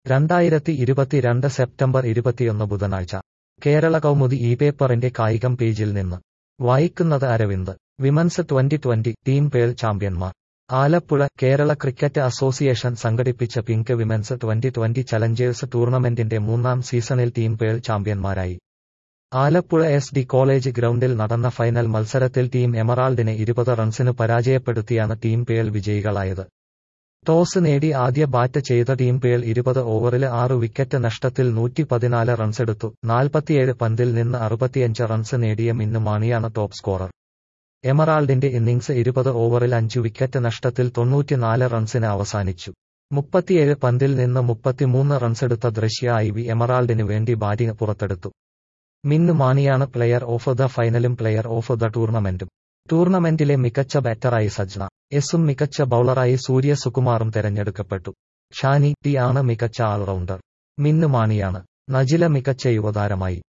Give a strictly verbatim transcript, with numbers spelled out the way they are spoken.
രണ്ടായിരത്തി ഇരുപത്തിരണ്ട് സെപ്റ്റംബർ ഇരുപത്തിയൊന്ന് ബുധനാഴ്ച കേരള കൗമുദി ഈ പേപ്പറിന്റെ കായികം പേജിൽ നിന്ന് വായിക്കുന്നത് Aravind. Women's twenty twenty team Pearl ചാമ്പ്യന്മാർ. ആലപ്പുഴ. കേരള ക്രിക്കറ്റ് അസോസിയേഷൻ സംഘടിപ്പിച്ച pink women's twenty twenty challengers ടൂർണമെന്റിന്റെ മൂന്നാം സീസണിൽ ടീം പേൾ ചാമ്പ്യന്മാരായി. ആലപ്പുഴ എസ് ഡി കോളേജ് ഗ്രൗണ്ടിൽ നടന്ന ഫൈനൽ മത്സരത്തിൽ ടീം എമറാൾഡിനെ ഇരുപത് റൺസിന് പരാജയപ്പെടുത്തിയാണ് ടീം പേൾ വിജയികളായത്. ടോസ് നേടി ആദ്യ ബാറ്റ് ചെയ്ത ടീം പേൾ ഇരുപത് ഓവറില് ആറ് വിക്കറ്റ് നഷ്ടത്തിൽ നൂറ്റി പതിനാല് റൺസെടുത്തു. നാൽപ്പത്തിയേഴ് പന്തിൽ നിന്ന് അറുപത്തിയഞ്ച് റൺസ് നേടിയ മിന്നു മാണിയാണ് ടോപ്പ് സ്കോറർ. എമറാൾഡിന്റെ ഇന്നിംഗ്സ് ഇരുപത് ഓവറിൽ അഞ്ചു വിക്കറ്റ് നഷ്ടത്തിൽ തൊണ്ണൂറ്റിനാല് റൺസിന് അവസാനിച്ചു. മുപ്പത്തിയേഴ് പന്തിൽ നിന്ന് മുപ്പത്തിമൂന്ന് റൺസെടുത്ത ദൃശ്യ ഐ വി എമറാൾഡിന് വേണ്ടി ബാറ്റിംഗ് പുറത്തെടുത്തു. മിന്നു മാണിയാണ് പ്ലെയർ ഓഫ് ദ ഫൈനലും പ്ലെയർ ഓഫ് ദ ടൂർണമെന്റും. ടൂർണമെന്റിലെ മികച്ച ബാറ്ററായി സജ്ന എസും മികച്ച ബൌളറായി സൂര്യ സുകുമാറും തെരഞ്ഞെടുക്കപ്പെട്ടു. ഷാനി ടി ആണ് മികച്ച ഓൾറൗണ്ടർ. മിന്നു മാണിയാണ്. നജില മികച്ച യുവതാരമായി.